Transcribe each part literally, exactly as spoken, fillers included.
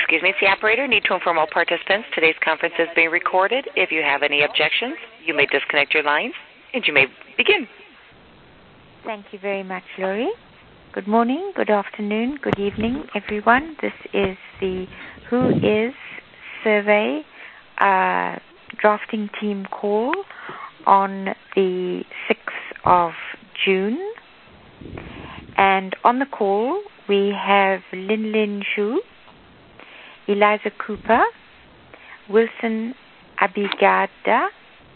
Excuse me, it's the operator. Need to inform all participants today's conference is being recorded. If you have any objections, you may disconnect your lines, and you may begin. Thank you very much, Lori. Good morning, good afternoon, good evening, everyone. This is the Who Is Survey uh, drafting team call on the sixth of June. And on the call, we have Lin Lin Zhu, Eliza Cooper, Wilson Abigada,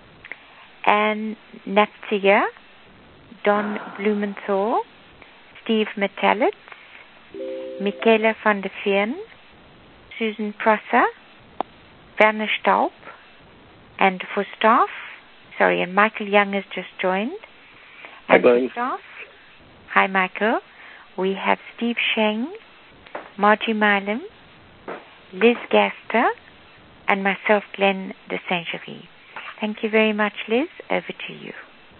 Anne Natsiga, Don Blumenthal, Steve Metalitz, Michaela van der Veen, Susan Prosser, Werner Staub, and for staff, sorry, and Michael Young has just joined. And Hi, for staff, hi, Michael. We have Steve Sheng, Margie Milam, Liz Gaster, and myself, Glenn de Saint-Gervais. Thank you very much, Liz. Over to you.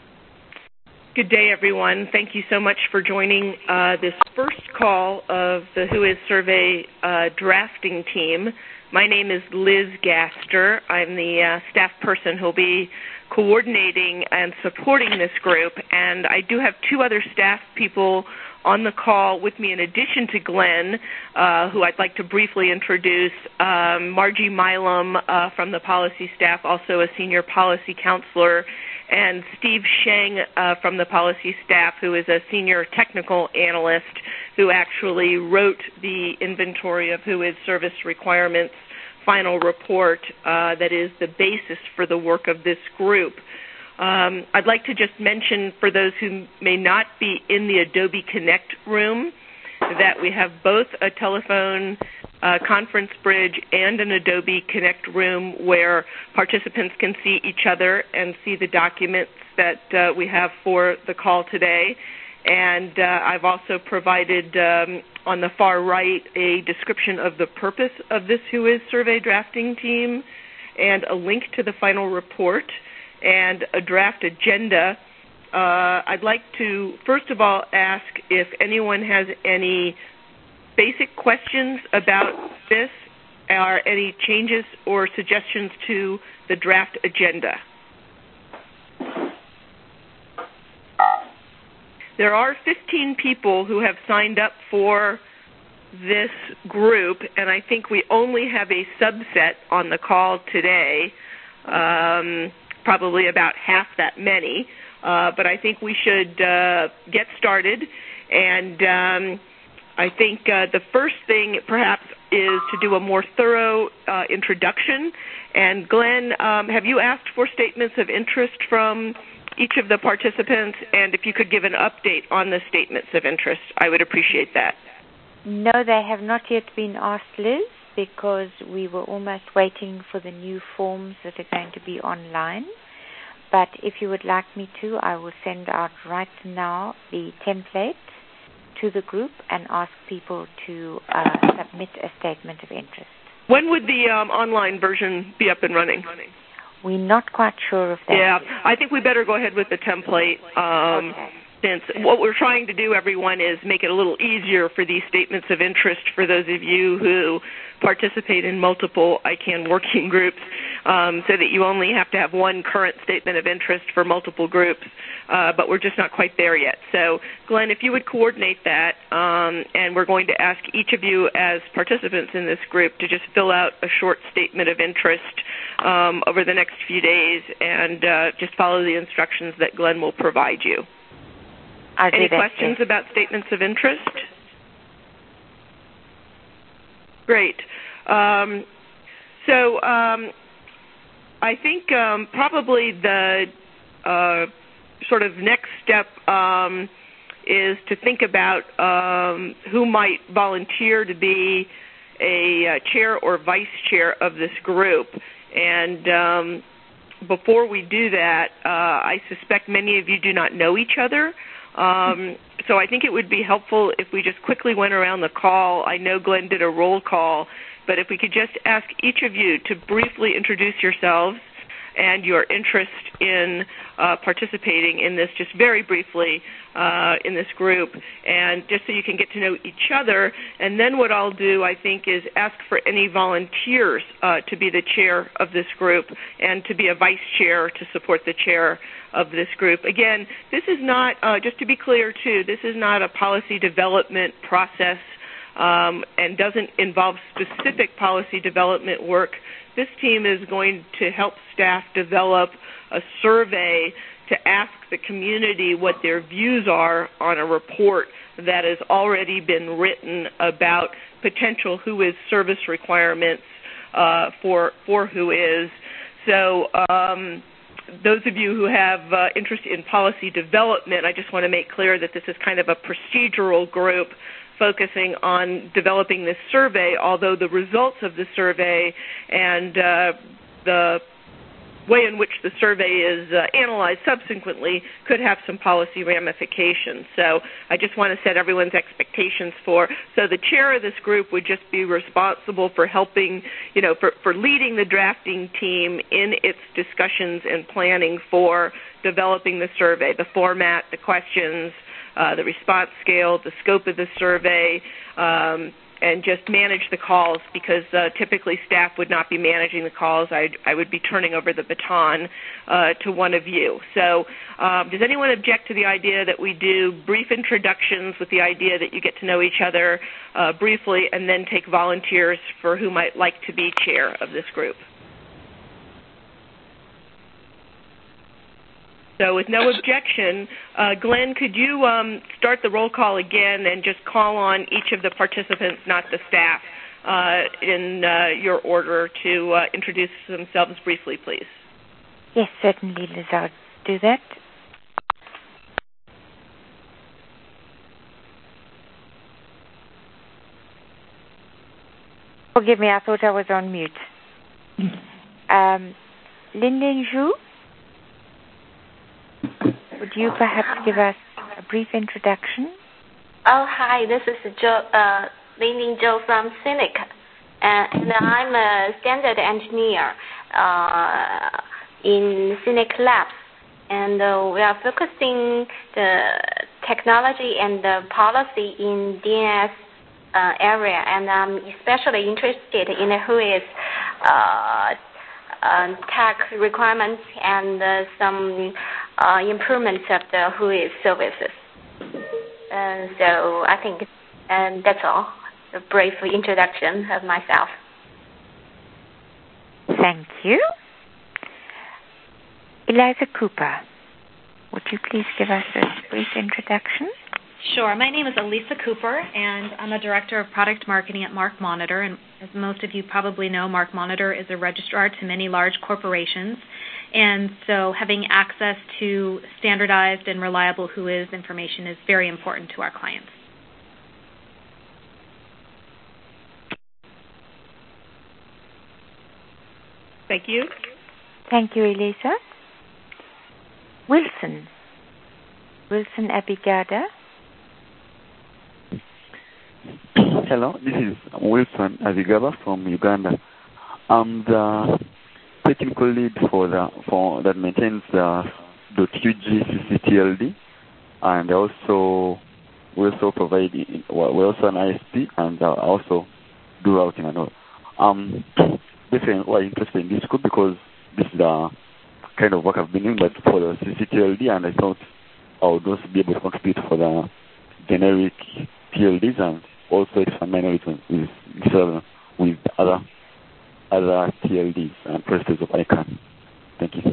Good day, everyone. Thank you so much for joining uh, this first call of the Who Is Survey uh, drafting team. My name is Liz Gaster. I'm the uh, staff person who will be coordinating and supporting this group, and I do have two other staff people on the call with me in addition to Glenn, uh, who I'd like to briefly introduce, um, Margie Milam uh, from the policy staff, also a senior policy counselor, and Steve Sheng uh, from the policy staff, who is a senior technical analyst who actually wrote the inventory of Who Is Service Requirements final report uh, that is the basis for the work of this group. Um, I'd like to just mention for those who may not be in the Adobe Connect room that we have both a telephone uh, conference bridge and an Adobe Connect room where participants can see each other and see the documents that uh, we have for the call today. And uh, I've also provided um, on the far right a description of the purpose of this Who Is Survey drafting team and a link to the final report and a draft agenda. Uh, I'd like to, first of all, ask if anyone has any basic questions about this or any changes or suggestions to the draft agenda. There are fifteen people who have signed up for this group, and I think we only have a subset on the call today. Um, probably about half that many, uh, but I think we should uh, get started. And um, I think uh, the first thing perhaps is to do a more thorough uh, introduction. And Glenn, um, have you asked for statements of interest from each of the participants? And if you could give an update on the statements of interest, I would appreciate that. No, they have not yet been asked, Liz, because we were almost waiting for the new forms that are going to be online. But if you would like me to, I will send out right now the template to the group and ask people to uh, submit a statement of interest. When would the um, online version be up and running? We're not quite sure of that. Yeah, I think we better go ahead with the template. Um, okay. Since what we're trying to do, everyone, is make it a little easier for these statements of interest for those of you who participate in multiple I CANN working groups, um, so that you only have to have one current statement of interest for multiple groups, uh, but we're just not quite there yet. So, Glenn, if you would coordinate that, um, and we're going to ask each of you as participants in this group to just fill out a short statement of interest um, over the next few days and uh, just follow the instructions that Glenn will provide you. I'll Any do that, questions yes. about statements of interest? Great. Um, so um, I think um, probably the uh, sort of next step um, is to think about um, who might volunteer to be a uh, chair or vice chair of this group. And um, before we do that, uh, I suspect many of you do not know each other. Um, so I think it would be helpful if we just quickly went around the call. I know Glenn did a roll call, but if we could just ask each of you to briefly introduce yourselves and your interest in uh, participating in this just very briefly uh, in this group, and just so you can get to know each other. And then what I'll do, I think, is ask for any volunteers uh, to be the chair of this group and to be a vice chair to support the chair of this group. Again, this is not, uh, just to be clear too, this is not a policy development process um, and doesn't involve specific policy development work. This team is going to help staff develop a survey to ask the community what their views are on a report that has already been written about potential Who Is service requirements uh, for, for Who Is. So um, those of you who have uh, interest in policy development, I just want to make clear that this is kind of a procedural group focusing on developing this survey, although the results of the survey and uh, the way in which the survey is uh, analyzed subsequently could have some policy ramifications. So I just want to set everyone's expectations for, so the chair of this group would just be responsible for helping, you know, for, for leading the drafting team in its discussions and planning for developing the survey, the format, the questions, uh, the response scale, the scope of the survey, um, and just manage the calls, because uh, typically staff would not be managing the calls. I'd, I would be turning over the baton uh, to one of you. So um, does anyone object to the idea that we do brief introductions with the idea that you get to know each other uh, briefly and then take volunteers for who might like to be chair of this group? So with no objection, uh, Glenn, could you um, start the roll call again and just call on each of the participants, not the staff, uh, in uh, your order to uh, introduce themselves briefly, please? Yes, certainly, Liz. I'll do that. Forgive me, I thought I was on mute. um, Lin-Ling Zhu? Would you perhaps give us a brief introduction? Oh, hi. This is Jo, uh, Lin-Ling Zhou from C N I C, uh, and I'm a standard engineer uh, in C N I C Labs. And uh, we are focusing the technology and the policy in D N S uh, area, and I'm especially interested in who is uh, uh, tech requirements and uh, some uh, improvements of the Who Is services. Uh, so I think um, that's all, a brief introduction of myself. Thank you. Eliza Cooper, would you please give us a brief introduction? Sure. My name is Elisa Cooper, and I'm a Director of Product Marketing at MarkMonitor. And as most of you probably know, MarkMonitor is a registrar to many large corporations. And so having access to standardized and reliable Who Is information is very important to our clients. Thank you. Thank you, Elisa. Wilson. Wilson Abigada. Hello, this is Wilson Abigaba from Uganda. I'm the technical lead for the for that maintains the .U G C C T L D, and also we also provide well, we're also an I S P, and uh, also do routing and all. Um, basically, we're interested in this group because this is the kind of work I've been doing, but for the C C T L D, and I thought I would also be able to contribute for the generic T L Ds, and also it's a minority with with, with other other T L Ds and processes of I C A N. Thank you.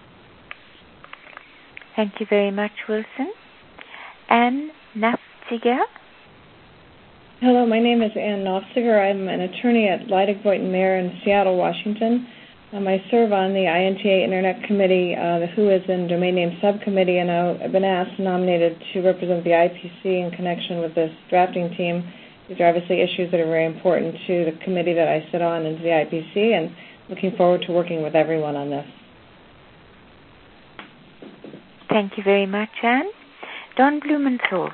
Thank you very much, Wilson. Anne Nafziger. Hello, my name is Ann Nofziger. I'm an attorney at Leidig, Voigt and Mayer in Seattle, Washington. Um, I serve on the I N T A Internet Committee, uh, the Who Is and Domain Name Subcommittee, and I've been asked and nominated to represent the I P C in connection with this drafting team. These are obviously issues that are very important to the committee that I sit on and to the I P C, and looking forward to working with everyone on this. Thank you very much, Anne. Don Blumenthal.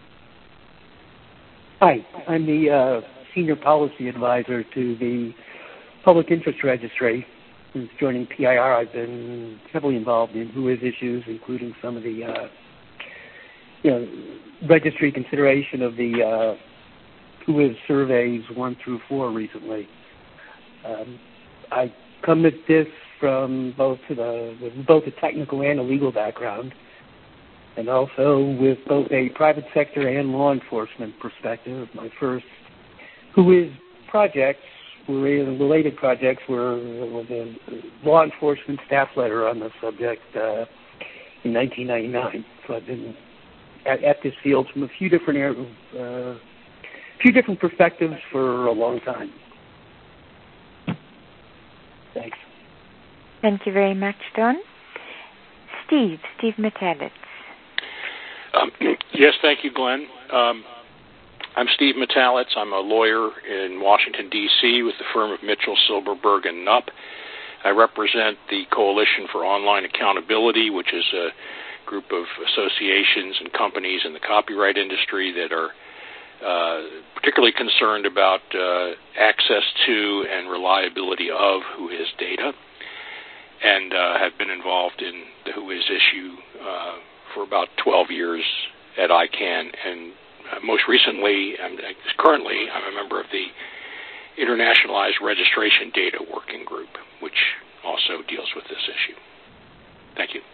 Hi, I'm the uh, Senior Policy Advisor to the Public Interest Registry, since joining P I R, I've been heavily involved in W H O I S issues, including some of the, uh, you know, registry consideration of the uh, W H O I S surveys one through four recently. Um, I come at this from both the with both a technical and a legal background, and also with both a private sector and law enforcement perspective. My first W H O I S projects were related projects were with a law enforcement staff letter on the subject uh, in nineteen ninety-nine. So I've been at, at this field from a few different areas, uh, few different perspectives for a long time. Thanks. Thank you very much, Don. Steve, Steve Metalitz. Um, yes, thank you, Glenn. Um, I'm Steve Metalitz. I'm a lawyer in Washington, D C with the firm of Mitchell, Silberberg, and Knupp. I represent the Coalition for Online Accountability, which is a group of associations and companies in the copyright industry that are uh, particularly concerned about uh, access to and reliability of W H O I S data, and uh, have been involved in the W H O I S issue uh, for about twelve years at I CANN, and uh, most recently, I'm, currently, I'm a member of the Internationalized Registration Data Working Group, which also deals with this issue. Thank you.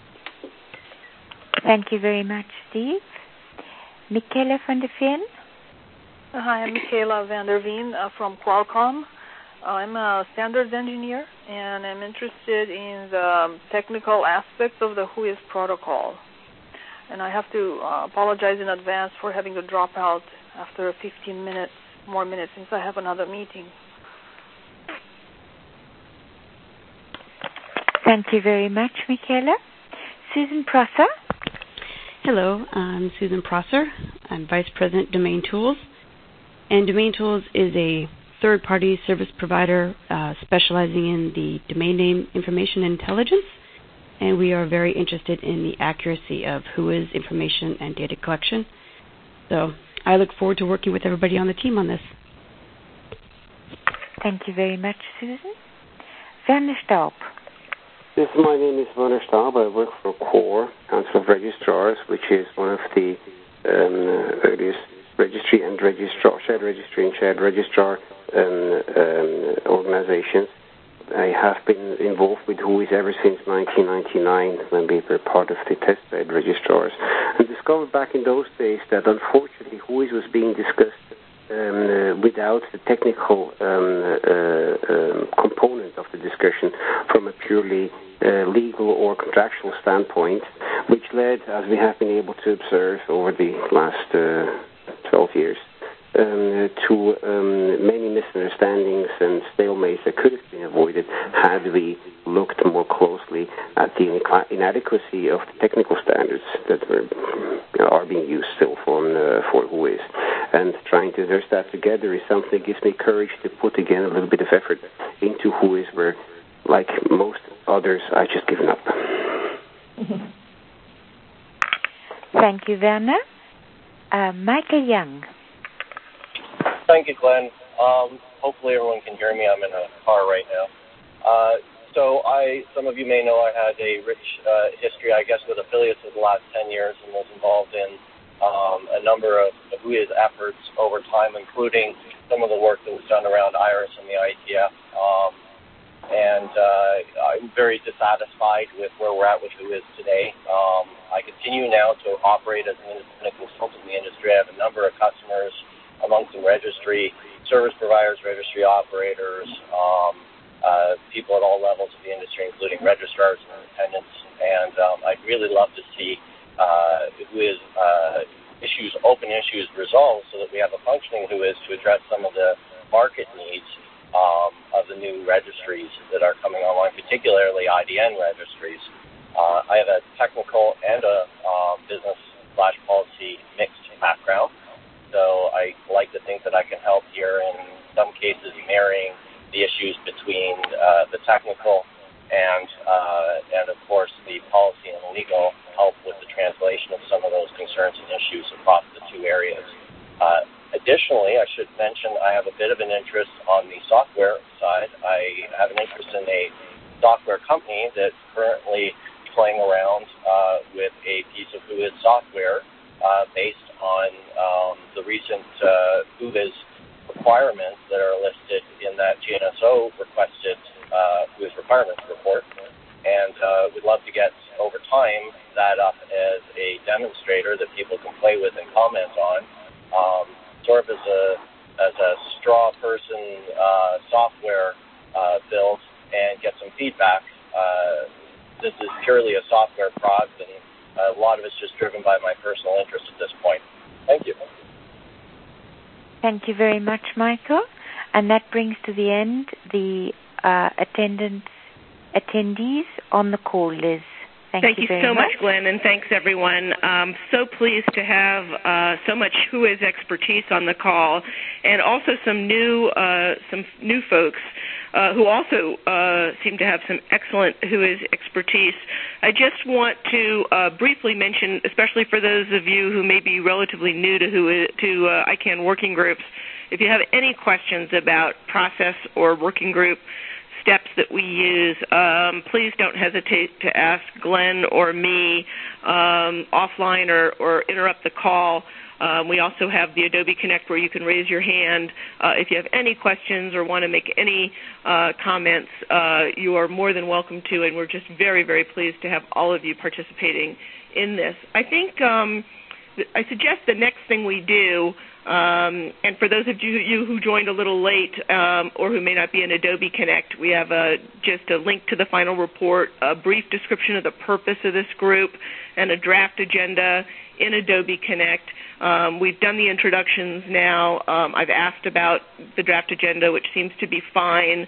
Thank you very much, Steve. Michaela van der Veen. Hi, I'm Michaela van der Veen uh, from Qualcomm. I'm a standards engineer, and I'm interested in the technical aspects of the W H O I S protocol. And I have to uh, apologize in advance for having to drop out after fifteen minutes, more minutes, since I have another meeting. Thank you very much, Michaela. Susan Prosser. Hello, I'm Susan Prosser. I'm Vice President, Domain Tools. And Domain Tools is a third-party service provider uh, specializing in the domain name information intelligence. And we are very interested in the accuracy of W H O I S information and data collection. So I look forward to working with everybody on the team on this. Thank you very much, Susan. Werner Staub. Yes, my name is Werner Staub. I work for CORE, Council of Registrars, which is one of the um, earliest registry and registrar, shared registry and shared registrar um, um, organizations. I have been involved with W H O I S ever since nineteen ninety-nine, when we were part of the testbed registrars, and discovered back in those days that unfortunately W H O I S was being discussed um, uh, without the technical um, uh, um, component of the discussion from a purely uh, legal or contractual standpoint, which led, as we have been able to observe over the last uh, twelve years, Um, to um, many misunderstandings and stalemates that could have been avoided had we looked more closely at the inadequacy of the technical standards that were, you know, are being used still for, uh, for W H O I S. And trying to address that together is something that gives me courage to put again a little bit of effort into W H O I S, where, like most others, I've just given up. Thank you, Werner. Uh, Michael Young. Thank you, Glenn. Um, hopefully everyone can hear me. I'm in a car right now. Uh, so I, some of you may know I had a rich uh, history, I guess, with affiliates for the last ten years and was involved in um, a number of W H O I S efforts over time, including some of the work that was done around IRIS and the I E T F. Um, and uh, I'm very dissatisfied with where we're at with W H O I S today. Um, I continue now to operate as an independent consultant in the industry. I have a number of customers amongst the registry, service providers, registry operators, um, uh, people at all levels of the industry, including registrars and independents. And um, I'd really love to see uh, W H O I S uh, issues, open issues resolved so that we have a functioning W H O I S to address some of the market needs um, of the new registries that are coming online, particularly I D N registries. Uh, I have a technical and a uh, business slash policy mixed background. So I like to think that I can help here, in some cases marrying the issues between uh, the technical and, uh, and of course, the policy and legal, help with the translation of some of those concerns and issues across the two areas. Uh, additionally, I should mention I have a bit of an interest on the software side. I have an interest in a software company that's currently playing around uh, with a piece of Whois software uh, based on um, the recent uh, Whois requirements that are listed in that G N S O requested uh, Whois requirements report. And uh, we'd love to get, over time, that up as a demonstrator that people can play with and comment on, um, sort of as a as a straw person uh, software uh, build and get some feedback. Uh, this is purely a software product, and a lot of it's just driven by my personal interest at this point. Thank you. Thank you very much, Michael. And that brings to the end the uh, attendance attendees on the call, Liz. Thank, Thank you, you very so much. much, Glenn, and thanks, everyone. Um, so pleased to have uh, so much Whois expertise on the call, and also some new uh, some new folks uh, who also uh, seem to have some excellent Whois expertise. I just want to uh, briefly mention, especially for those of you who may be relatively new to Whois, to uh, I CANN working groups, if you have any questions about process or working group steps that we use, um, please don't hesitate to ask Glenn or me um, offline or, or interrupt the call. Um, we also have the Adobe Connect where you can raise your hand. Uh, if you have any questions or want to make any uh, comments, uh, you are more than welcome to, and we're just very, very pleased to have all of you participating in this. I think um, I suggest the next thing we do, Um, and for those of you, you who joined a little late um, or who may not be in Adobe Connect, we have a, just a link to the final report, a brief description of the purpose of this group, and a draft agenda in Adobe Connect. Um, we've done the introductions now. Um, I've asked about the draft agenda, which seems to be fine.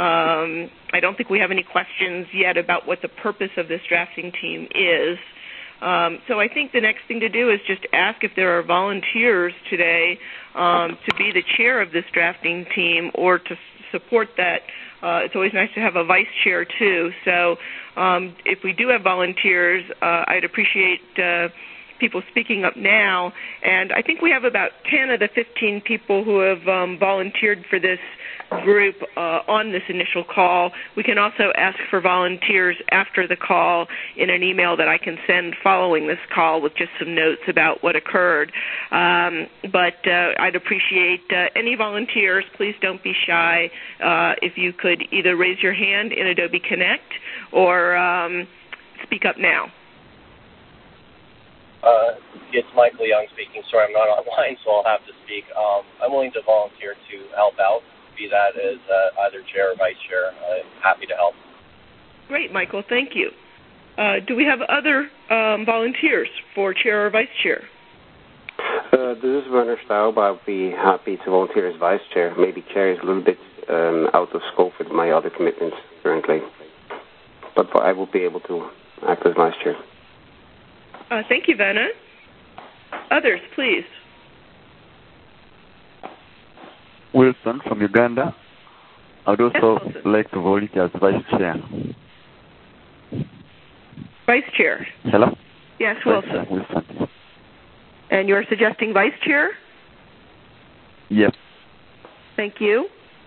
Um, I don't think we have any questions yet about what the purpose of this drafting team is. Um, so I think the next thing to do is just ask if there are volunteers today um, to be the chair of this drafting team or to support that. Uh, it's always nice to have a vice chair, too. So um, if we do have volunteers, uh, I'd appreciate uh, people speaking up now. And I think we have about ten of the fifteen people who have um, volunteered for this group uh, on this initial call. We can also ask for volunteers after the call in an email that I can send following this call with just some notes about what occurred. Um, but uh, I'd appreciate uh, any volunteers. Please don't be shy. Uh, if you could either raise your hand in Adobe Connect or um, speak up now. Uh, it's Michael Young speaking. Sorry, I'm not online, so I'll have to speak. Um, I'm willing to volunteer to help out, be that as uh, either chair or vice chair. I'm happy to help. Great, Michael. Thank you. Uh, do we have other um, volunteers for chair or vice chair? Uh, this is Werner Staub. I'll be happy to volunteer as vice chair. Maybe chair is a little bit um, out of scope with my other commitments currently. But I will be able to act as vice chair. Uh, thank you, Vanna. Others, please. Wilson from Uganda. I'd also yes, like to volunteer as vice chair. Vice chair. Hello? Yes, Vice Wilson. chair, Wilson. And you're suggesting vice chair? Yes. Thank you.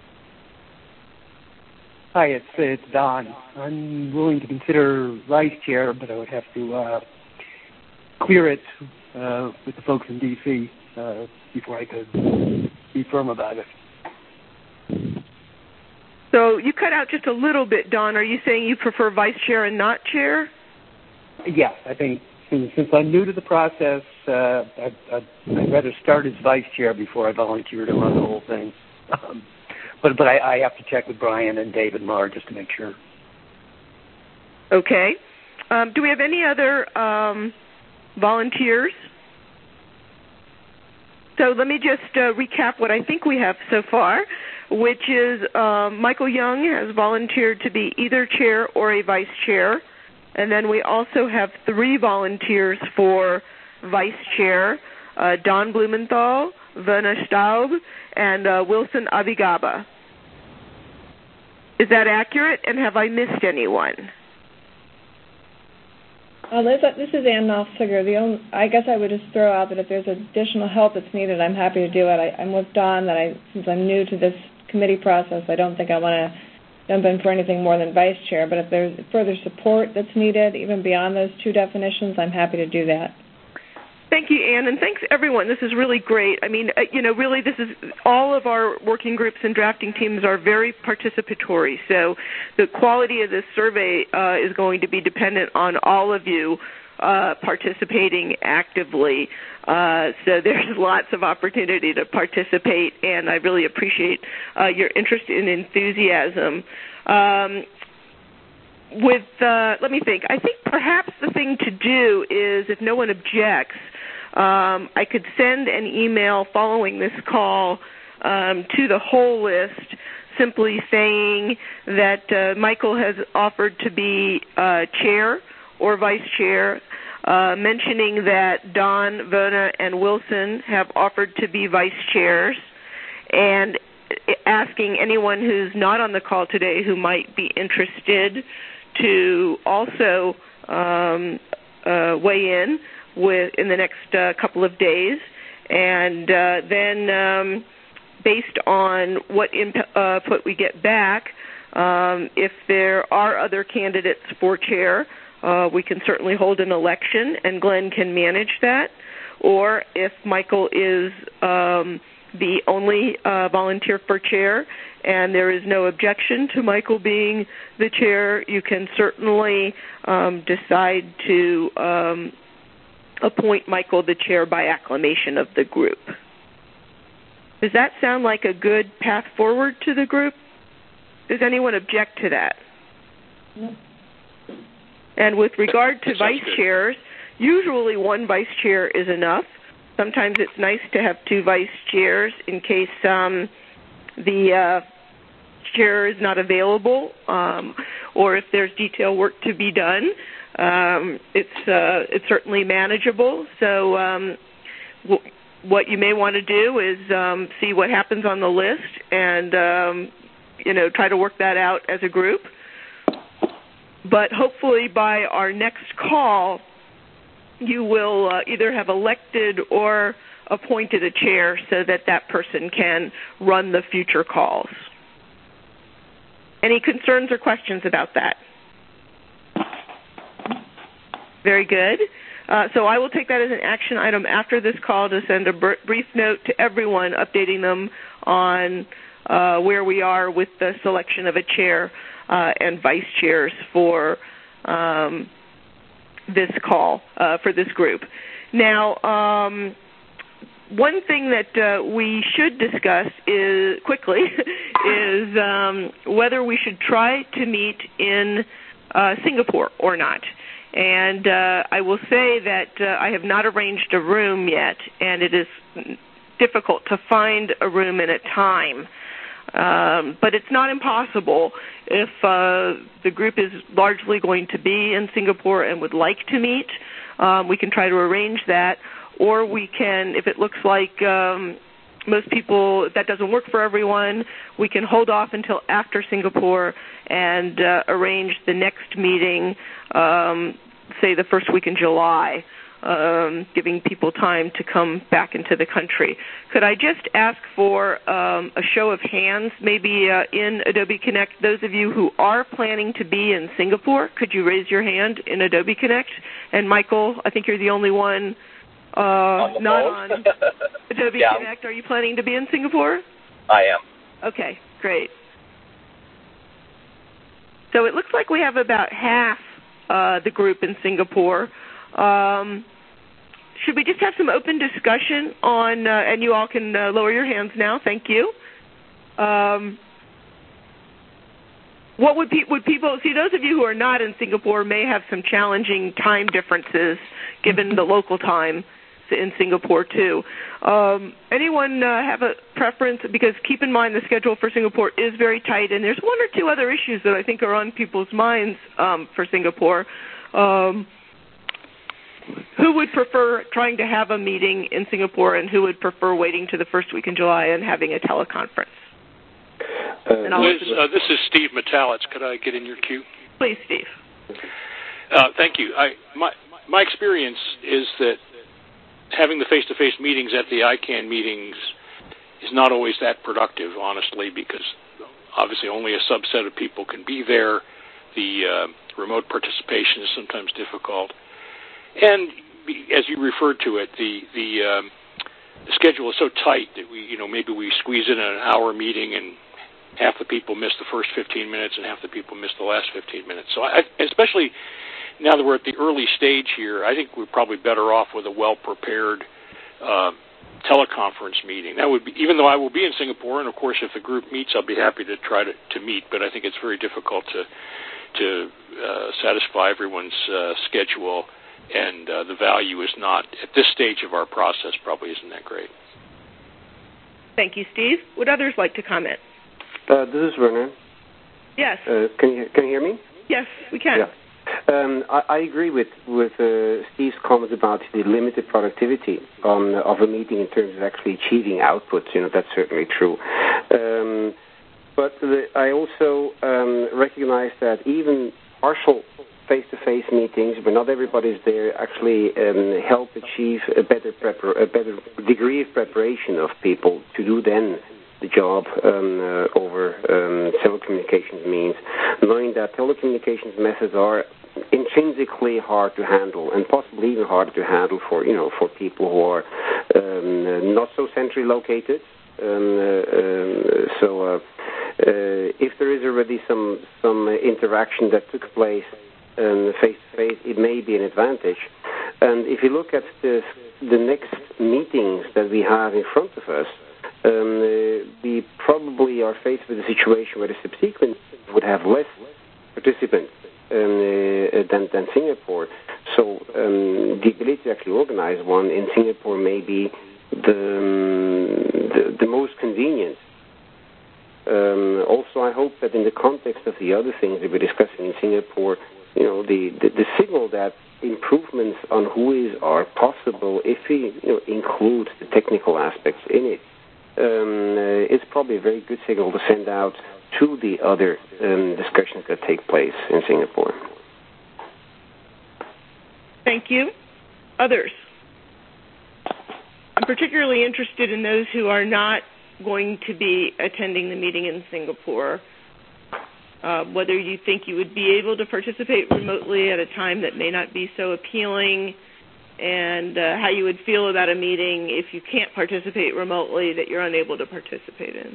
Hi, it's it's Don. I'm willing to consider vice chair, but I would have to uh, clear it uh, with the folks in D C uh, before I could be firm about it. So you cut out just a little bit, Don. Are you saying you prefer vice chair and not chair? Yeah, I think since, since I'm new to the process, uh, I'd, I'd, I'd rather start as vice chair before I volunteer to run the whole thing. Um, but but I, I have to check with Brian and David Marr just to make sure. Okay. Um, do we have any other um, volunteers? So let me just uh, recap what I think we have so far, which is uh, Michael Young has volunteered to be either chair or a vice chair. And then we also have three volunteers for vice chair, uh, Don Blumenthal, Werner Staub, and uh, Wilson Abigaba. Is that accurate, and have I missed anyone? Uh, Liz, this is Ann Nofziger. The only, I guess I would just throw out that if there's additional help that's needed, I'm happy to do it. I, I'm with Don that I, since I'm new to this committee process, I don't think I want to jump in for anything more than vice chair. But if there's further support that's needed, even beyond those two definitions, I'm happy to do that. Thank you, Ann, and thanks, everyone. This is really great. I mean, uh, you know, really, this is all of our working groups and drafting teams are very participatory. So the quality of this survey uh, is going to be dependent on all of you uh, participating actively. Uh, so there's lots of opportunity to participate, and I really appreciate uh, your interest and enthusiasm. Um, With, uh, let me think. I think perhaps the thing to do is, if no one objects, um, I could send an email following this call um, to the whole list, simply saying that uh, Michael has offered to be uh, chair or vice chair, uh, mentioning that Don, Vona, and Wilson have offered to be vice chairs, and asking anyone who's not on the call today who might be interested to also um, uh, weigh in with in the next uh, couple of days, and uh, then um, based on what input uh, we get back, um, if there are other candidates for chair, uh, we can certainly hold an election, and Glenn can manage that. Or if Michael is um, the only uh, volunteer for chair, and there is no objection to Michael being the chair, you can certainly um, decide to um, appoint Michael the chair by acclamation of the group. Does that sound like a good path forward to the group? Does anyone object to that? No. And with regard to vice good. chairs, usually one vice chair is enough. Sometimes it's nice to have two vice chairs in case um, the uh, chair is not available, um, or if there's detail work to be done. Um, it's uh, it's certainly manageable. So um, w- what you may want to do is um, see what happens on the list, and um, you know try to work that out as a group. But hopefully by our next call, you will uh, either have elected or appointed a chair so that that person can run the future calls. Any concerns or questions about that? Very good. Uh, so I will take that as an action item after this call to send a br- brief note to everyone, updating them on uh, where we are with the selection of a chair uh, and vice chairs for um, this call, uh, for this group. Now, um, one thing that uh, we should discuss is quickly is um, whether we should try to meet in uh, Singapore or not. And uh, I will say that uh, I have not arranged a room yet, and it is difficult to find a room in a time. Um, but it's not impossible if uh, the group is largely going to be in Singapore and would like to meet. Um, we can try to arrange that, or we can, if it looks like um, most people, that doesn't work for everyone, we can hold off until after Singapore and uh, arrange the next meeting, um, say the first week in July, um, giving people time to come back into the country. Could I just ask for um, a show of hands, maybe uh, in Adobe Connect, those of you who are planning to be in Singapore, could you raise your hand in Adobe Connect? And Michael, I think you're the only one uh, on not on Adobe yeah. Connect. Are you planning to be in Singapore? I am. Okay, great. So it looks like we have about half uh, the group in Singapore. Um, should we just have some open discussion on, uh, and you all can uh, lower your hands now, thank you. Um, what would, pe- would people, see those of you who are not in Singapore may have some challenging time differences given the local time in Singapore too. Um, anyone uh, have a preference? Because keep in mind the schedule for Singapore is very tight, and there's one or two other issues that I think are on people's minds um, for Singapore. Um, who would prefer trying to have a meeting in Singapore, and who would prefer waiting to the first week in July and having a teleconference? Uh, Liz, uh, this is Steve Metalitz. Could I get in your queue? Please, Steve. Uh, thank you. I, my, my experience is that having the face-to-face meetings at the I CANN meetings is not always that productive, honestly, because obviously only a subset of people can be there. The uh, remote participation is sometimes difficult. And as you referred to it, the the, um, the schedule is so tight that we, you know, maybe we squeeze in an hour meeting and half the people miss the first fifteen minutes and half the people miss the last fifteen minutes. So I, especially now that we're at the early stage here, I think we're probably better off with a well-prepared uh, teleconference meeting. That would be, even though I will be in Singapore, and of course if the group meets, I'll be happy to try to, to meet, but I think it's very difficult to to uh, satisfy everyone's uh, schedule, and uh, the value is not, at this stage of our process, probably isn't that great. Thank you, Steve. Would others like to comment? Uh, this is Werner. Yes. Uh, can you can you hear me? Yes, we can. Yeah. Um, I, I agree with with uh, Steve's comments about the limited productivity um, of a meeting in terms of actually achieving outputs. You know, that's certainly true. Um, but the, I also um, recognize that even partial face-to-face meetings, where not everybody's there, actually um, help achieve a better prepar- a better degree of preparation of people to do then the job um, uh, over um, telecommunications means, knowing that telecommunications methods are intrinsically hard to handle, and possibly even harder to handle for you know for people who are um, not so centrally located. Um, uh, um, so, uh, uh, if there is already some some interaction that took place um, face to face, it may be an advantage. And if you look at the the next meetings that we have in front of us, Um, uh, we probably are faced with a situation where the subsequent would have less participants um, uh, than, than Singapore. So um, the ability to actually organize one in Singapore may be the, um, the, the most convenient. Um, also, I hope that in the context of the other things that we're discussing in Singapore, you know, the, the, the signal that improvements on W H O is are possible if we you know, include the technical aspects in it. Um, uh, it's probably a very good signal to send out to the other um, discussions that take place in Singapore. Thank you. Others? I'm particularly interested in those who are not going to be attending the meeting in Singapore, uh, whether you think you would be able to participate remotely at a time that may not be so appealing, and uh, how you would feel about a meeting if you can't participate remotely that you're unable to participate in.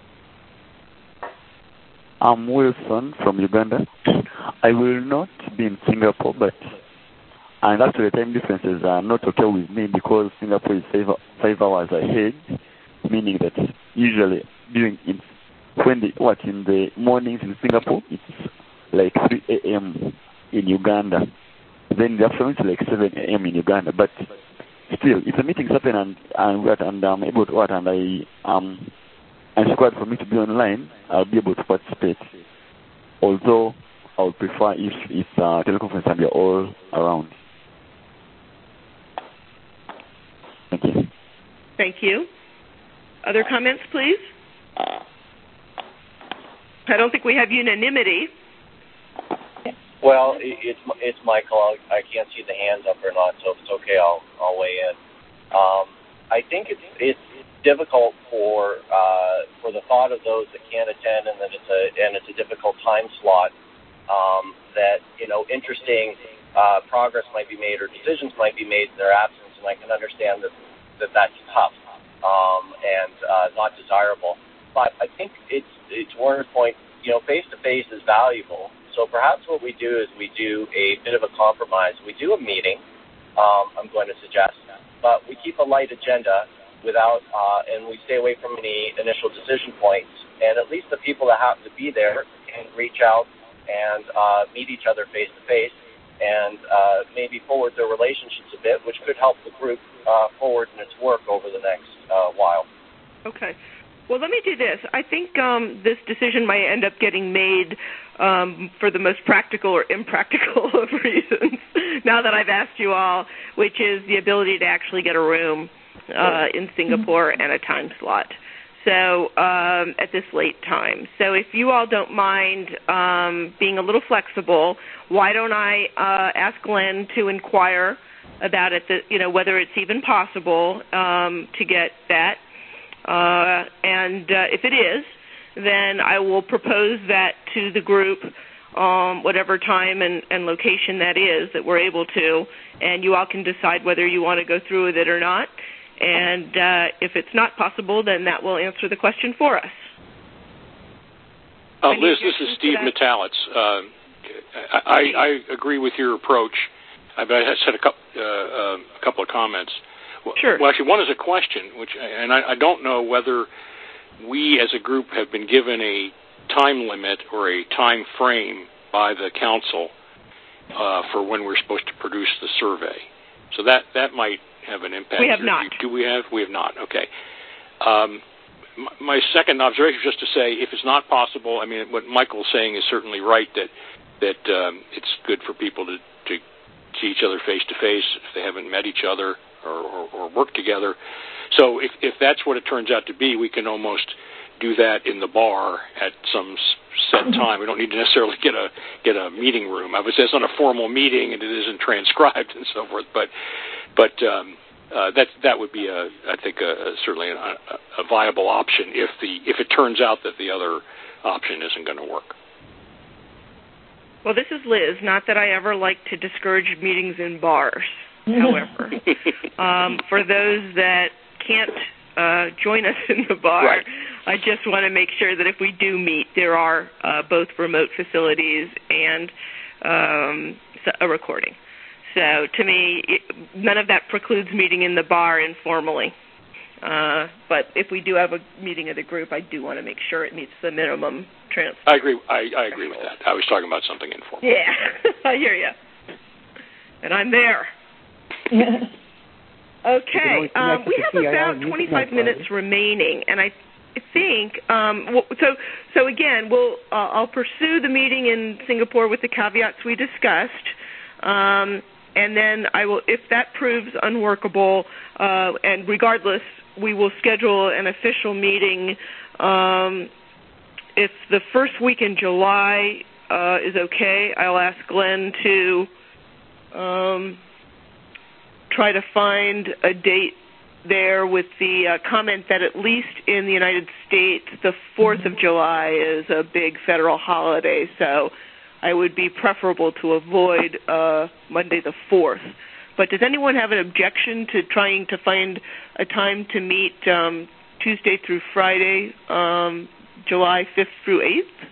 I'm Wilson from Uganda. I will not be in Singapore, but and actually the time differences are not okay with me because Singapore is five, five hours ahead, meaning that usually during in, when the what in the mornings in Singapore it's like three a.m. in Uganda. Then the afternoon is like seven a.m. in Uganda. But still, if the meetings happen and and, and I'm able to what and I um and it's required for me to be online, I'll be able to participate. Although I would prefer if it's uh, teleconference and we're all around. Thank you. Thank you. Other comments, please? I don't think we have unanimity. Well, it's it's Michael. I can't see the hands up or not, so if it's okay, I'll I'll weigh in. Um, I think it's it's difficult for uh, for the thought of those that can't attend, and that it's a and it's a difficult time slot. Um, that you know, interesting uh, progress might be made or decisions might be made in their absence, and I can understand that that that's tough um, and uh, not desirable. But I think it's it's Werner's point. You know, face to face is valuable. So perhaps what we do is we do a bit of a compromise. We do a meeting, um, I'm going to suggest, but we keep a light agenda without, uh, and we stay away from any initial decision points. And at least the people that happen to be there can reach out and uh, meet each other face to face and uh, maybe forward their relationships a bit, which could help the group uh, forward in its work over the next uh, while. Okay. Well, let me do this. I think um, this decision might end up getting made um, for the most practical or impractical of reasons, now that I've asked you all, which is the ability to actually get a room uh, in Singapore and a time slot. so um, at this late time. So if you all don't mind um, being a little flexible, why don't I uh, ask Glenn to inquire about it, the, you know, whether it's even possible um, to get that. Uh, and uh, if it is, then I will propose that to the group, um, whatever time and, and location that is that we're able to, and you all can decide whether you want to go through with it or not. And uh, if it's not possible, then that will answer the question for us. Uh, Liz, this is Steve Metalitz. Uh, I, I agree with your approach. I just had a couple, uh, uh, a couple of comments. Sure. Well, actually, one is a question, which, and I, I don't know whether we as a group have been given a time limit or a time frame by the council uh, for when we're supposed to produce the survey. So that, that might have an impact. We have here. not. Do we have? We have not. Okay. Um, my second observation is just to say, if it's not possible, I mean, what Michael's saying is certainly right, that that um, it's good for people to, to see each other face to face if they haven't met each other or, or, or work together. So if, if that's what it turns out to be, we can almost do that in the bar at some set time. We don't need to necessarily get a get a meeting room. Obviously, it's not a formal meeting and it isn't transcribed and so forth, but but um, uh, that that would be a I think a, a, certainly a, a viable option if the if it turns out that the other option isn't going to work. Well, this is Liz. Not that I ever like to discourage meetings in bars. However, um, for those that can't uh, join us in the bar, right. I just want to make sure that if we do meet, there are uh, both remote facilities and um, a recording. So to me, it, none of that precludes meeting in the bar informally. Uh, but if we do have a meeting of the group, I do want to make sure it meets the minimum trans. I agree. I, I agree with that. I was talking about something informal. Yeah, I hear you. And I'm there. Okay, um, we have about twenty-five minutes remaining, and I think um, so. So again, we'll uh, I'll pursue the meeting in Singapore with the caveats we discussed, um, and then I will, if that proves unworkable, uh, and regardless, we will schedule an official meeting. Um, if the first week in July uh, is okay, I'll ask Glenn to. Um, try to find a date there with the uh, comment that at least in the United States, the fourth of July is a big federal holiday, so I would be preferable to avoid uh, Monday the fourth. But does anyone have an objection to trying to find a time to meet um, Tuesday through Friday, um, July fifth through eighth?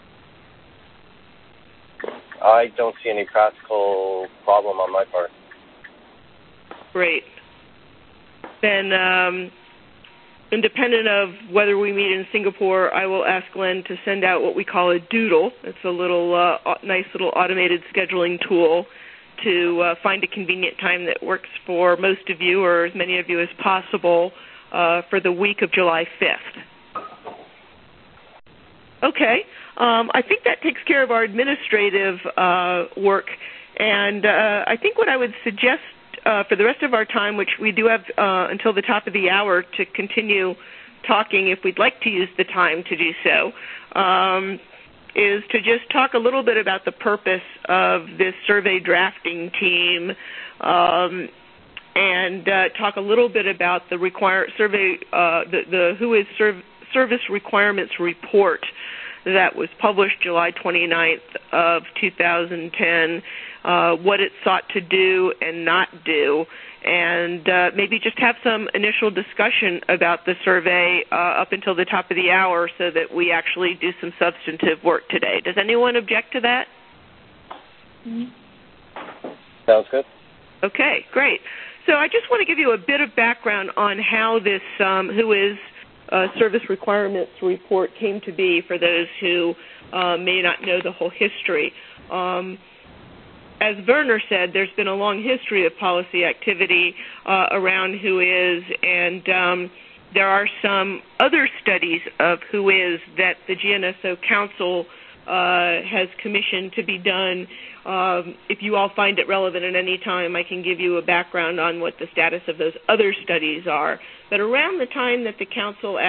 I don't see any practical problem on my part. Great. Then, um, independent of whether we meet in Singapore, I will ask Glenn to send out what we call a doodle. It's a little uh, nice little automated scheduling tool to uh, find a convenient time that works for most of you or as many of you as possible uh, for the week of July fifth. Okay. Um, I think that takes care of our administrative uh, work. And uh, I think what I would suggest Uh, for the rest of our time, which we do have uh, until the top of the hour to continue talking if we'd like to use the time to do so, um, is to just talk a little bit about the purpose of this survey drafting team um, and uh, talk a little bit about the require survey, uh, the, the Who is Serv- Service Requirements Report that was published July twenty-ninth of two thousand ten, uh, what it sought to do and not do, and uh, maybe just have some initial discussion about the survey uh, up until the top of the hour so that we actually do some substantive work today. Does anyone object to that? Mm-hmm. Sounds good. Okay, great. So I just want to give you a bit of background on how this um, Who is Uh, Service Requirements Report came to be for those who uh, may not know the whole history. Um, as Werner said, there's been a long history of policy activity uh, around Who is, and um, there are some other studies of Who is that the G N S O Council uh, has commissioned to be done. Um, if you all find it relevant at any time, I can give you a background on what the status of those other studies are. But around the time that the Council asked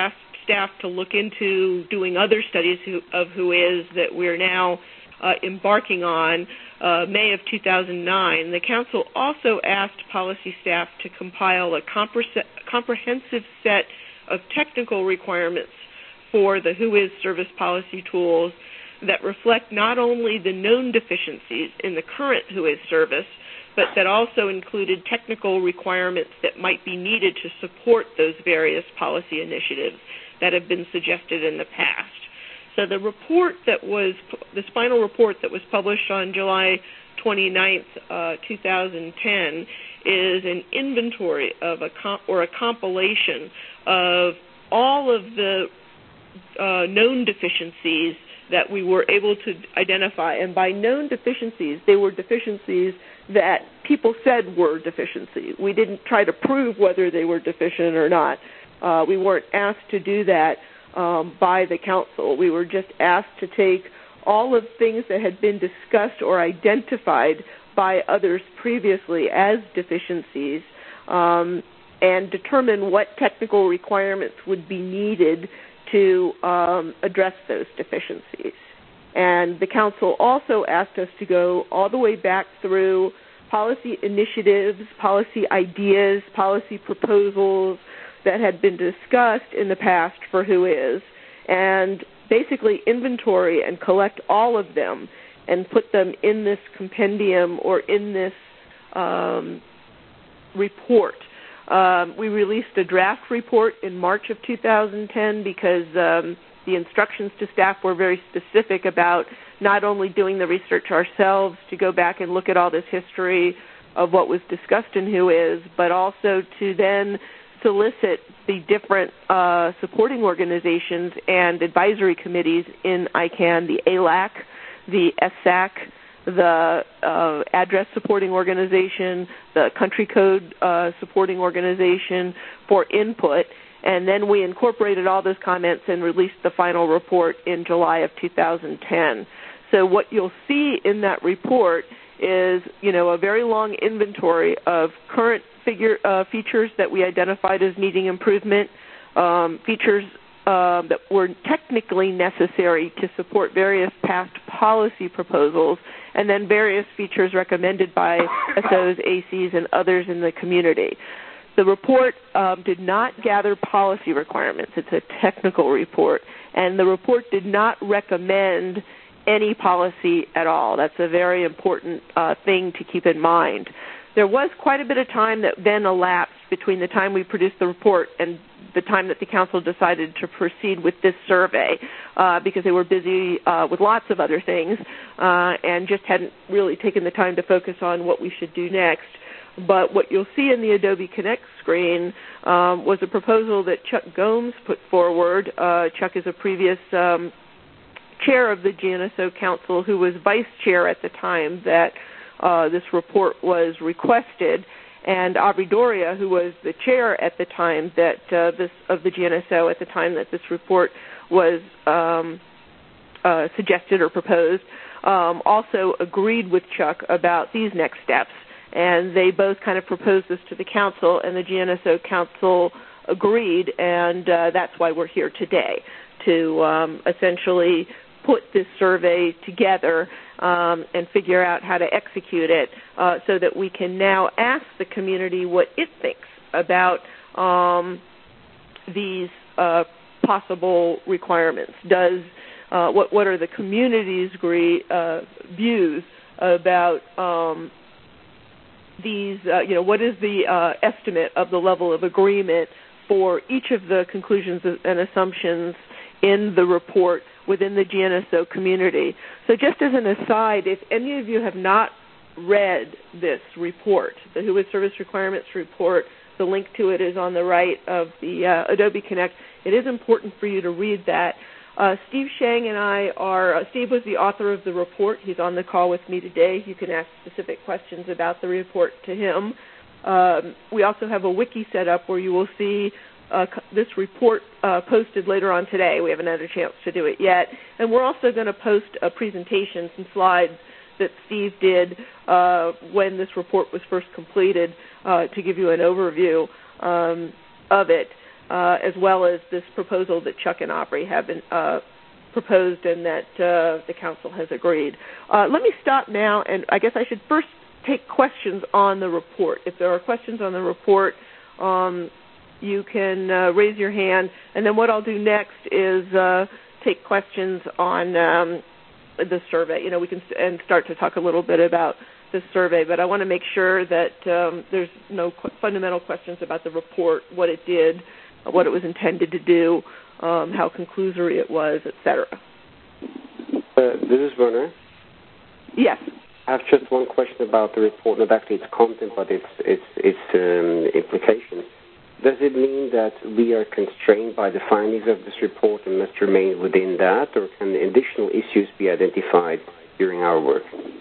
staff to look into doing other studies who, of W H O is that we're now uh, embarking on, uh, May of two thousand nine, the Council also asked policy staff to compile a compre- comprehensive set of technical requirements for the W H O is service policy tools that reflect not only the known deficiencies in the current W H O is service, but that also included technical requirements that might be needed to support those various policy initiatives that have been suggested in the past. So the report that was, this final report that was published on July twenty-ninth, uh, two thousand ten, is an inventory of a comp- or a compilation of all of the uh, known deficiencies that we were able to identify. And by known deficiencies, they were deficiencies that people said were deficiencies. We didn't try to prove whether they were deficient or not. Uh, we weren't asked to do that um, by the Council. We were just asked to take all of things that had been discussed or identified by others previously as deficiencies um, and determine what technical requirements would be needed to um, address those deficiencies. And the Council also asked us to go all the way back through policy initiatives, policy ideas, policy proposals that had been discussed in the past for W H O is, and basically inventory and collect all of them and put them in this compendium or in this um, report. Um, we released a draft report in March of two thousand ten because um, the instructions to staff were very specific about not only doing the research ourselves to go back and look at all this history of what was discussed in W H O is, but also to then solicit the different uh, supporting organizations and advisory committees in I CANN, the A L A C, the S A C, the uh, address supporting organization, the country code uh, supporting organization for input. And then we incorporated all those comments and released the final report in July of two thousand ten. So what you'll see in that report is, you know, a very long inventory of current figure, uh, features that we identified as needing improvement, um, features uh, that were technically necessary to support various past policy proposals, and then various features recommended by S Os, A Cs, and others in the community. The report um, did not gather policy requirements. It's a technical report, and the report did not recommend any policy at all. That's a very important uh, thing to keep in mind. There was quite a bit of time that then elapsed between the time we produced the report and the time that the Council decided to proceed with this survey uh, because they were busy uh, with lots of other things uh, and just hadn't really taken the time to focus on what we should do next. But what you'll see in the Adobe Connect screen um, was a proposal that Chuck Gomes put forward. Uh, Chuck is a previous um, chair of the G N S O Council who was vice chair at the time that uh, this report was requested, and Aubrey Doria, who was the chair at the time that uh, this of the G N S O at the time that this report was um, uh, suggested or proposed, um, also agreed with Chuck about these next steps. And they both kind of proposed this to the Council, and the G N S O Council agreed, and uh, that's why we're here today, to um, essentially put this survey together um, and figure out how to execute it uh, so that we can now ask the community what it thinks about um, these uh, possible requirements. Does uh, what, what are the community's agree, uh, views about um, these, uh, you know, what is the uh, estimate of the level of agreement for each of the conclusions and assumptions in the report within the G N S O community. So just as an aside, if any of you have not read this report, the W H O is Service Requirements Report, the link to it is on the right of the uh, Adobe Connect. It is important for you to read that. Uh, Steve Shang and I are, uh, Steve was the author of the report. He's on the call with me today. You can ask specific questions about the report to him. Um, we also have a wiki set up where you will see uh, this report uh, posted later on today. We haven't had a chance to do it yet. And we're also going to post a presentation, some slides that Steve did uh, when this report was first completed uh, to give you an overview um, of it. uh, as well as this proposal that Chuck and Aubrey have been, uh, proposed and that uh, the council has agreed. Uh, let me stop now, and I guess I should first take questions on the report. If there are questions on the report, um, you can uh, raise your hand, and then what I'll do next is uh, take questions on um, the survey. You know, we can st- and start to talk a little bit about the survey, but I want to make sure that um, there's no qu- fundamental questions about the report, what it did, what it was intended to do, um, how conclusory it was, et cetera. Uh, this is Werner. Yes. I have just one question about the report, not actually its content, but its its its um, implications. Does it mean that we are constrained by the findings of this report and must remain within that, or can additional issues be identified during our work?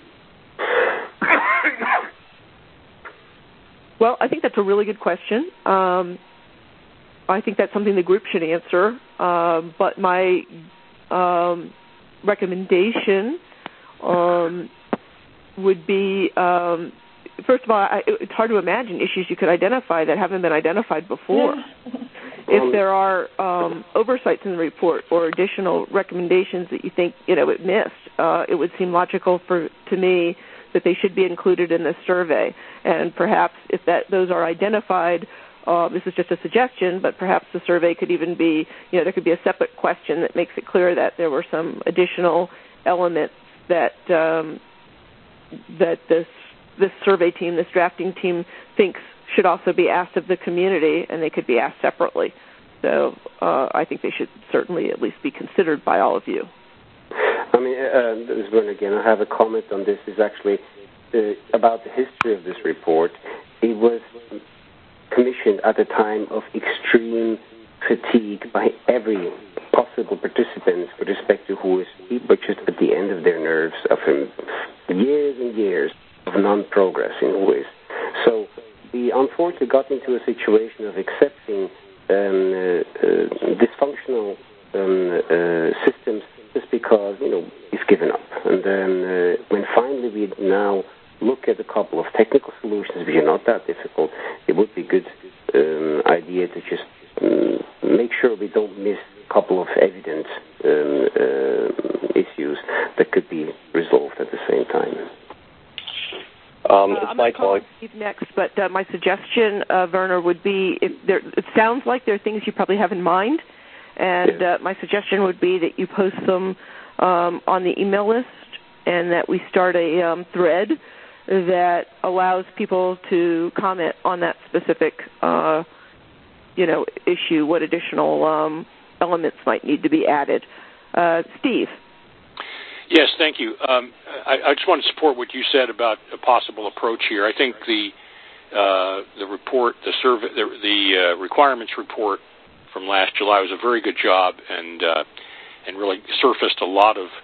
Well, I think that's a really good question. Um, I think that's something the group should answer. Uh, but my um, recommendation um, would be, um, first of all, I, it's hard to imagine issues you could identify that haven't been identified before. If there are um, oversights in the report or additional recommendations that you think, you know, it missed, uh, it would seem logical for to me that they should be included in this survey. And perhaps if that those are identified, uh, this is just a suggestion, but perhaps the survey could even be, you know, there could be a separate question that makes it clear that there were some additional elements that um, that this this survey team, this drafting team, thinks should also be asked of the community, and they could be asked separately. So uh, I think they should certainly at least be considered by all of you. I mean, uh, this is Vern again. I have a comment on this. Is actually uh, about the history of this report. It was commissioned at a time of extreme fatigue by every possible participant with respect to who is people just at the end of their nerves of years and years of non-progress in who is. So we unfortunately got into a situation of accepting um, uh, uh, dysfunctional um, uh, systems just because, you know, we've given up. And then uh, when finally we now look at a couple of technical solutions which are not that difficult, it would be a good um, idea to just um, make sure we don't miss a couple of evident um, uh, issues that could be resolved at the same time. Um, uh, it's I'm my call Steve next, but uh, my suggestion, uh, Werner, would be if there. It sounds like there are things you probably have in mind, and uh, my suggestion would be that you post them um, on the email list, and that we start a um, thread that allows people to comment on that specific, uh, you know, issue. What additional um, elements might need to be added? Uh, Steve. Yes, thank you. Um, I, I just want to support what you said about a possible approach here. I think the uh, the report, the survey, the, the uh, requirements report from last July was a very good job, and uh, and really surfaced a lot of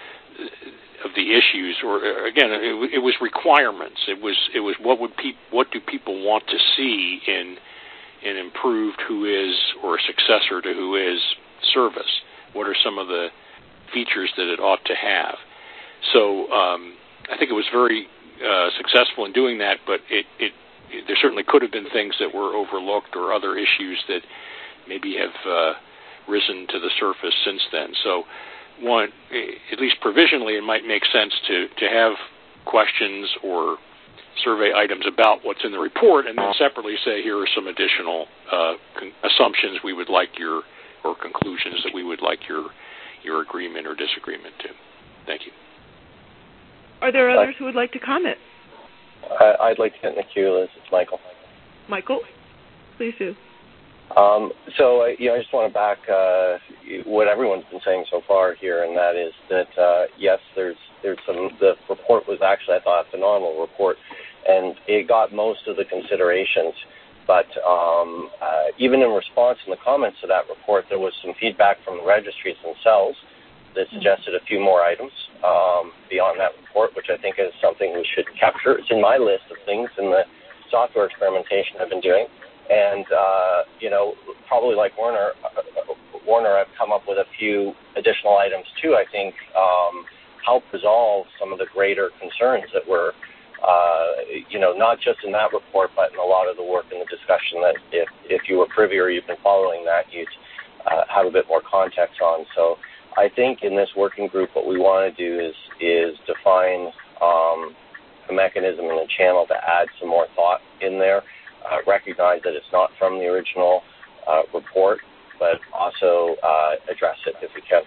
of the issues. Or again, it, it was requirements. It was it was what would pe- what do people want to see in in improved Who Is or a successor to Who Is service? What are some of the features that it ought to have? So um, I think it was very uh, successful in doing that, but it, it, it there certainly could have been things that were overlooked or other issues that maybe have uh, risen to the surface since then. So one, at least provisionally, it might make sense to, to have questions or survey items about what's in the report, and then separately say, here are some additional uh, con- assumptions we would like your, or conclusions that we would like your your agreement or disagreement to. Thank you. Are there others who would like to comment? I, I'd like to get in the queue, Liz. It's Michael. Michael, please do. Um, so, uh, you know, I just want to back uh, what everyone's been saying so far here, and that is that, uh, yes, there's there's some, the report was actually, I thought, a phenomenal report, and it got most of the considerations. But um, uh, even in response in the comments to that report, there was some feedback from the registries themselves that suggested a few more items um, beyond that report, which I think is something we should capture. It's in my list of things in the software experimentation I've been doing. And, uh, you know, probably like Werner, uh, Werner, I've come up with a few additional items, too, I think, um, help resolve some of the greater concerns that were uh, you know, not just in that report, but in a lot of the work and the discussion that if, if you were privy or you've been following that, you'd uh, have a bit more context on. So I think in this working group, what we want to do is, is define um, a mechanism and a channel to add some more thought in there, uh, recognize that it's not from the original uh, report, but also uh, address it if we can.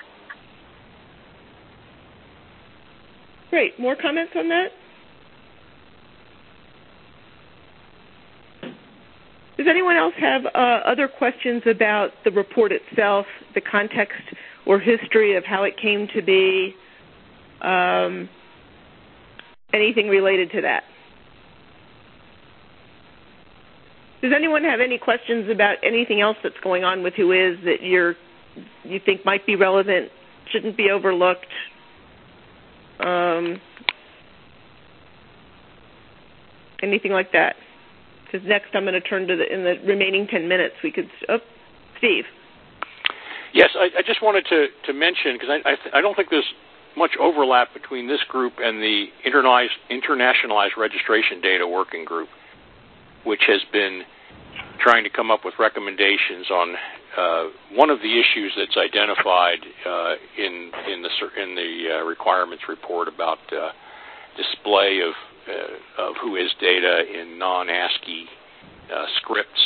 Great. More comments on that? Does anyone else have uh, other questions about the report itself, the context or history of how it came to be, um, anything related to that? Does anyone have any questions about anything else that's going on with Who Is that you're, you think might be relevant, shouldn't be overlooked? Um, anything like that? Because next I'm going to turn to the, in the remaining ten minutes, we could, oh, Steve. Yes, I, I just wanted to, to mention, because I, I, th- I don't think there's much overlap between this group and the internationalized, internationalized registration data working group, which has been trying to come up with recommendations on uh, one of the issues that's identified uh, in in the in the uh, requirements report about uh, display of uh, of Who Is data in non-ASCII uh, scripts.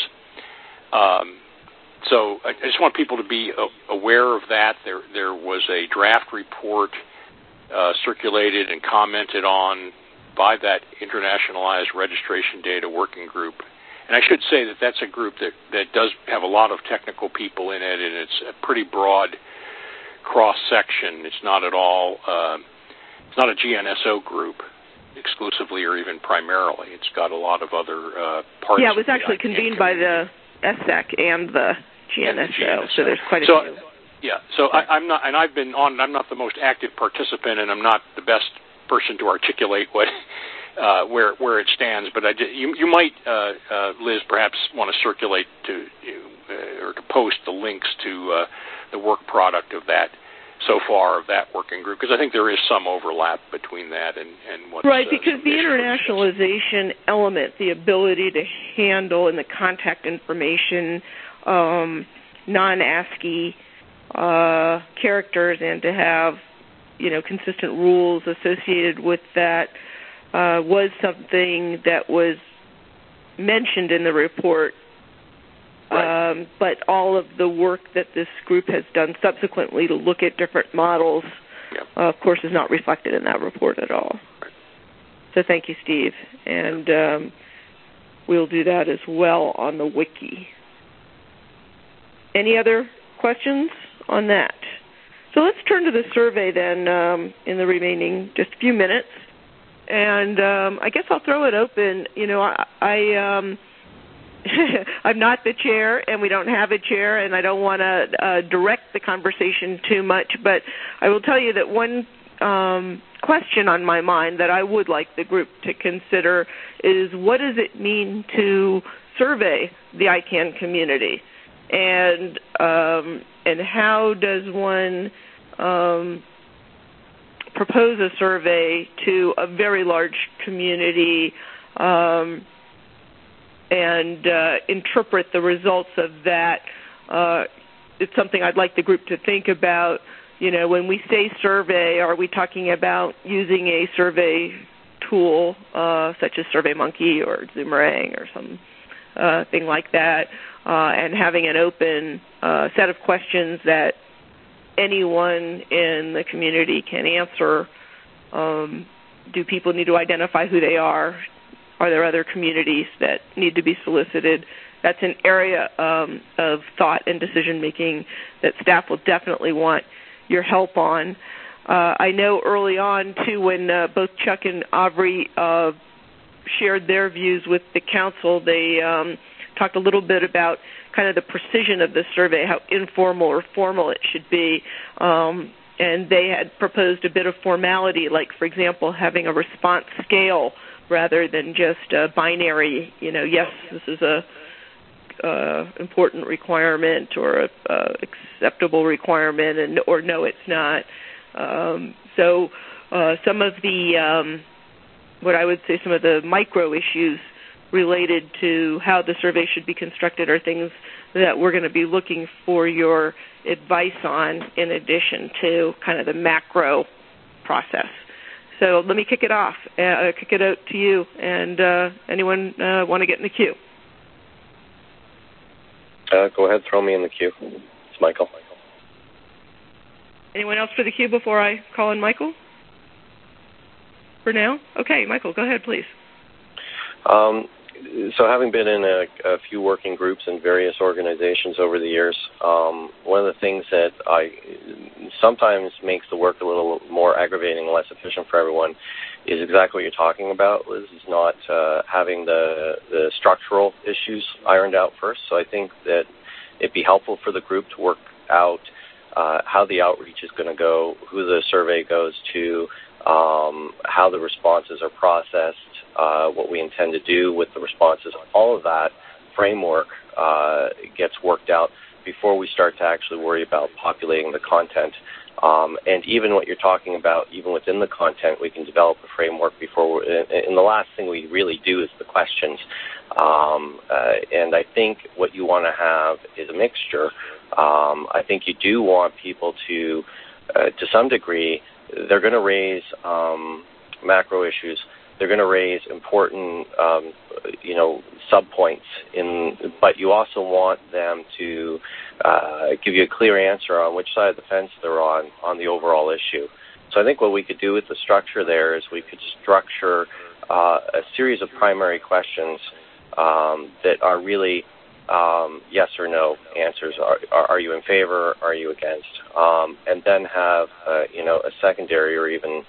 Um, so I just want people to be aware of that. There there was a draft report uh, circulated and commented on by that internationalized registration data working group. And I should say that that's a group that, that does have a lot of technical people in it, and it's a pretty broad cross-section. It's not at all, uh, it's not a G N S O group exclusively or even primarily. It's got a lot of other uh, parts. Yeah, it was of actually convened by the S E C and the G N S O, G N S O. So there's quite a so, few. Yeah, so I, I'm not, and I've been on, I'm not the most active participant, and I'm not the best person to articulate what uh, where where it stands. But I did, you you might, uh, uh, Liz, perhaps want to circulate to uh, or to post the links to uh, the work product of that so far of that working group, because I think there is some overlap between that and and what. Right, uh, because the internationalization element, the ability to handle in the contact information um, non-ASCII uh, characters and to have, you know, consistent rules associated with that uh, was something that was mentioned in the report. Right. Um, but all of the work that this group has done subsequently to look at different models, yep. uh, of course, is not reflected in that report at all. Right. So thank you, Steve. And um, we'll do that as well on the wiki. Any other questions on that? So let's turn to the survey then um, in the remaining just a few minutes. And um, I guess I'll throw it open. You know, I, I um, I'm not the chair, and we don't have a chair, and I don't want to uh, direct the conversation too much, but I will tell you that one um, question on my mind that I would like the group to consider is, what does it mean to survey the I CANN community? And um, and how does one um, propose a survey to a very large community um, and uh, interpret the results of that? Uh, it's something I'd like the group to think about. You know, when we say survey, are we talking about using a survey tool uh, such as SurveyMonkey or Zoomerang or some uh, thing like that, uh, and having an open uh, set of questions that anyone in the community can answer? Um, do people need to identify who they are? Are there other communities that need to be solicited? That's an area um, of thought and decision-making that staff will definitely want your help on. Uh, I know early on, too, when uh, both Chuck and Aubrey uh, shared their views with the council, they um, talked a little bit about kind of the precision of the survey, how informal or formal it should be. Um, and they had proposed a bit of formality, like, for example, having a response scale rather than just a binary, you know, yes, this is a uh, important requirement or a uh, acceptable requirement, and or no, it's not. Um, so uh, some of the um, what I would say some of the micro issues related to how the survey should be constructed are things that we're going to be looking for your advice on in addition to kind of the macro process. So let me kick it off, uh, kick it out to you, and uh, anyone uh, want to get in the queue? Uh, go ahead, throw me in the queue. It's Michael. Anyone else for the queue before I call in Michael? For now? Okay, Michael, go ahead, please. Um, so having been in a, a few working groups in various organizations over the years, um, one of the things that I sometimes makes the work a little more aggravating and less efficient for everyone is exactly what you're talking about, Liz, is not uh, having the, the structural issues ironed out first. So I think that it'd be helpful for the group to work out uh, how the outreach is going to go, who the survey goes to, um, how the responses are processed, uh, what we intend to do with the responses. All of that framework uh, gets worked out before we start to actually worry about populating the content. Um, and even what you're talking about, even within the content, we can develop a framework before we're, and the last thing we really do is the questions. Um, uh, and I think what you want to have is a mixture. Um, I think you do want people to, uh, to some degree, they're going to raise um, macro issues. They're going to raise important, um, you know, subpoints. In, but you also want them to uh, give you a clear answer on which side of the fence they're on on the overall issue. So I think what we could do with the structure there is we could structure uh, a series of primary questions um, that are really um, yes or no answers. Are, are, are you in favor? Are you against? Um, and then have uh, you know a secondary or even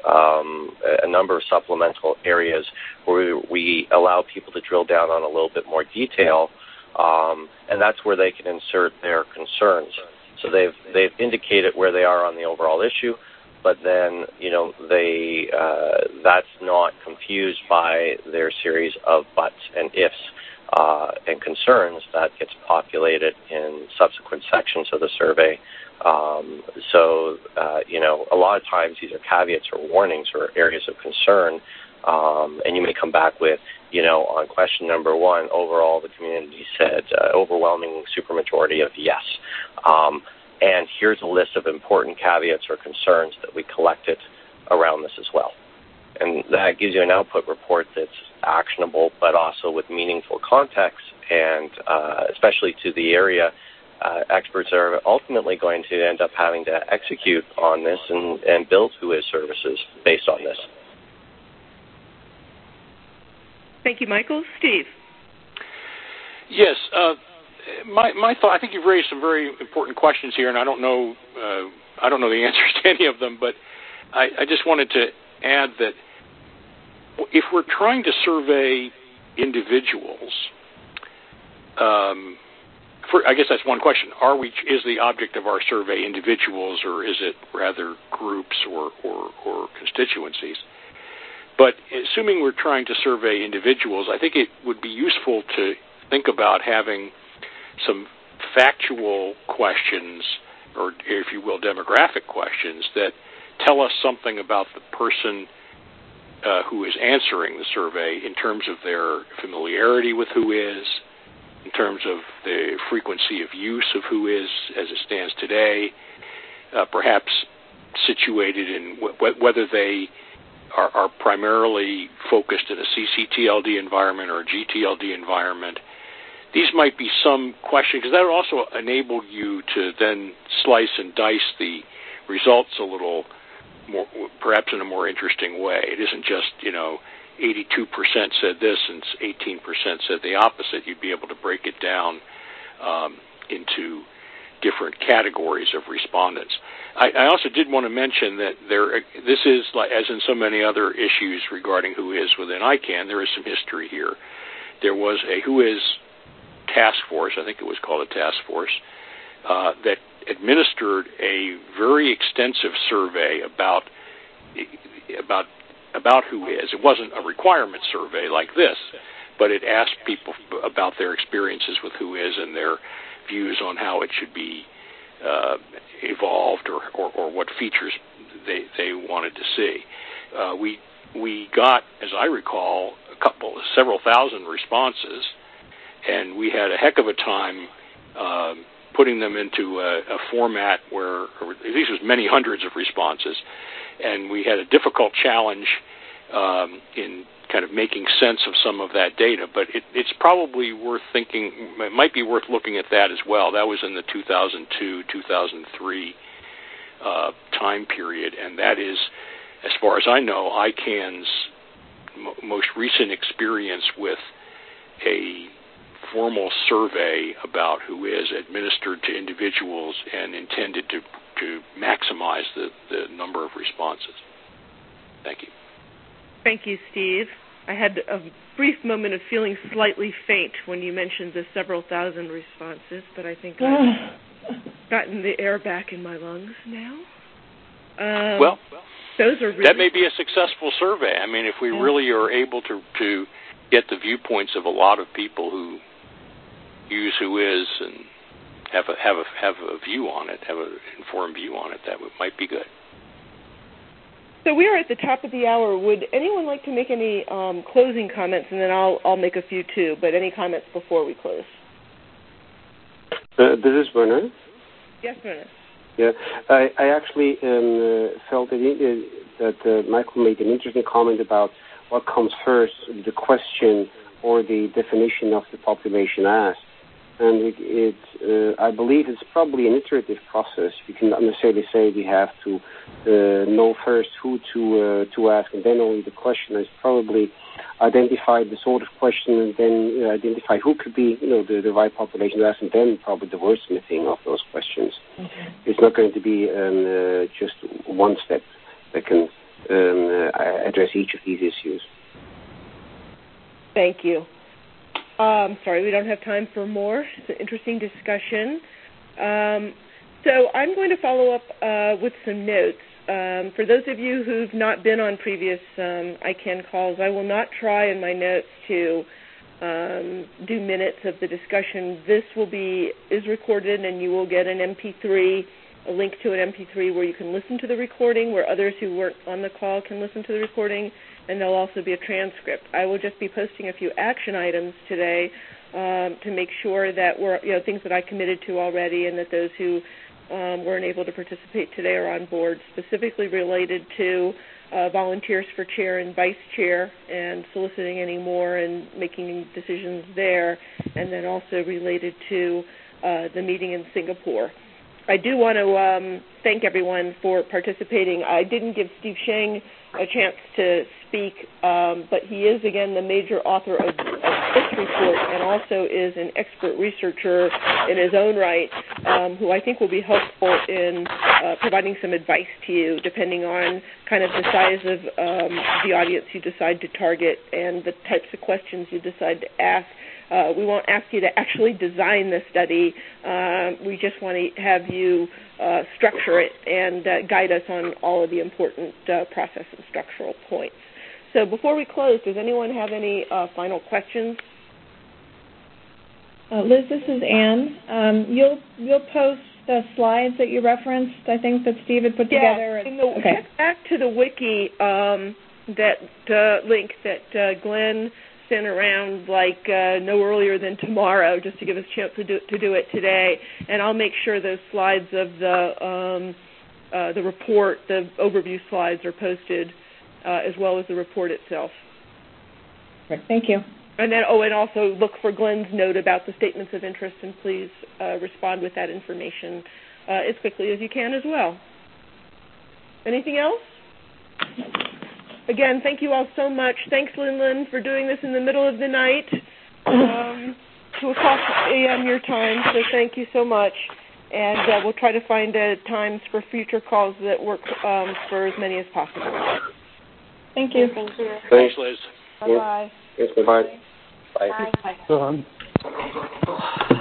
um, a number of supplemental areas where we, we allow people to drill down on a little bit more detail, um, and that's where they can insert their concerns. So they've they've indicated where they are on the overall issue, but then you know they uh, that's not confused by their series of buts and ifs. Uh, and concerns that gets populated in subsequent sections of the survey. Um, so, uh, you know, a lot of times these are caveats or warnings or areas of concern, um, and you may come back with, you know, on question number one, overall the community said uh, overwhelming supermajority of yes. Um, and here's a list of important caveats or concerns that we collected around this as well. And that gives you an output report that's actionable, but also with meaningful context, and uh, especially to the area uh, experts are ultimately going to end up having to execute on this and, and build Whois services based on this. Thank you, Michael. Steve. Yes, uh, my my thought. I think you've raised some very important questions here, and I don't know uh, I don't know the answers to any of them, but I, I just wanted to add that if we're trying to survey individuals, um, for, I guess that's one question. Are we? Is the object of our survey individuals, or is it rather groups or, or, or constituencies? But assuming we're trying to survey individuals, I think it would be useful to think about having some factual questions, or if you will, demographic questions that tell us something about the person Uh, who is answering the survey in terms of their familiarity with Whois, in terms of the frequency of use of Whois as it stands today, uh, perhaps situated in w- whether they are, are primarily focused in a C C T L D environment or a G T L D environment. These might be some questions, because that will also enable you to then slice and dice the results a little more, perhaps in a more interesting way. It isn't just, you know, eighty-two percent said this and eighteen percent said the opposite. You'd be able to break it down um, into different categories of respondents. I, I also did want to mention that there, this is, like, as in so many other issues regarding Whois within I CANN, there is some history here. There was a Whois task force, I think it was called a task force, uh, that administered a very extensive survey about about about Whois. It wasn't a requirement survey like this, but it asked people about their experiences with Whois and their views on how it should be uh, evolved, or, or, or what features they they wanted to see. Uh, we we got, as I recall, a couple, several thousand responses, and we had a heck of a time uh, putting them into a, a format where, or these was many hundreds of responses, and we had a difficult challenge um, in kind of making sense of some of that data. But it, it's probably worth thinking, it might be worth looking at that as well. That was in the two thousand two, two thousand three uh, time period, and that is, as far as I know, I CAN's m- most recent experience with a formal survey about who is administered to individuals and intended to, to maximize the, the number of responses. Thank you. Thank you, Steve. I had a brief moment of feeling slightly faint when you mentioned the several thousand responses, but I think I've gotten the air back in my lungs now. Um, well, those are really that may be a successful survey. I mean, if we yeah. really are able to, to get the viewpoints of a lot of people who use WHOIS and have a have a have a view on it, have an informed view on it, that might be good. So we are at the top of the hour. Would anyone like to make any um, closing comments, and then I'll I'll make a few too. But any comments before we close? Uh, this is Werner. Yes, Werner. Yeah, I, I actually um, uh, felt that, uh, that uh, Michael made an interesting comment about what comes first, the question or the definition of the population asked. And it, it uh, I believe it's probably an iterative process. We cannot necessarily say we have to uh, know first who to uh, to ask, and then only the question. Is probably identify the sort of question, and then uh, identify who could be, you know, the, the right population to ask, and then probably the wordsmithing of those questions. Okay. It's not going to be um, uh, just one step that can um, uh, address each of these issues. Thank you. Um, sorry, we don't have time for more. It's an interesting discussion. Um, so I'm going to follow up uh, with some notes. Um, for those of you who've not been on previous um, I CAN calls, I will not try in my notes to um, do minutes of the discussion. This will be is recorded, and you will get an M P three, a link to an M P three where you can listen to the recording, where others who weren't on the call can listen to the recording. And there'll also be a transcript. I will just be posting a few action items today um, to make sure that we're, you know, things that I committed to already, and that those who um, weren't able to participate today are on board, specifically related to uh, volunteers for chair and vice chair and soliciting any more and making decisions there, and then also related to uh, the meeting in Singapore. I do want to um, thank everyone for participating. I didn't give Steve Sheng a chance to speak, um, but he is, again, the major author of, of this report, and also is an expert researcher in his own right, um, who I think will be helpful in uh, providing some advice to you, depending on kind of the size of um, the audience you decide to target and the types of questions you decide to ask. Uh, we won't ask you to actually design the study. Uh, we just want to have you uh, structure it and uh, guide us on all of the important uh, process and structural points. So before we close, does anyone have any uh, final questions? Uh, Liz, this is Anne. Um, you'll you'll post the slides that you referenced, I think, that Steve had put yeah, together. In the, okay. Check back to the wiki, um, that uh, link that uh, Glenn sent around like uh, no earlier than tomorrow, just to give us a chance to do, to do it today. And I'll make sure those slides of the um, uh, the report, the overview slides, are posted, uh, as well as the report itself. Right. Thank you. And then, oh, and also look for Glenn's note about the statements of interest, and please uh, respond with that information uh, as quickly as you can as well. Anything else? Again, thank you all so much. Thanks, Lin Lin, for doing this in the middle of the night, um, two o'clock a m your time, so thank you so much. And uh, we'll try to find uh, times for future calls that work um, for as many as possible. Thank you. Thank you. Thanks, Liz. Bye-bye. Yes, bye-bye. Bye. Bye.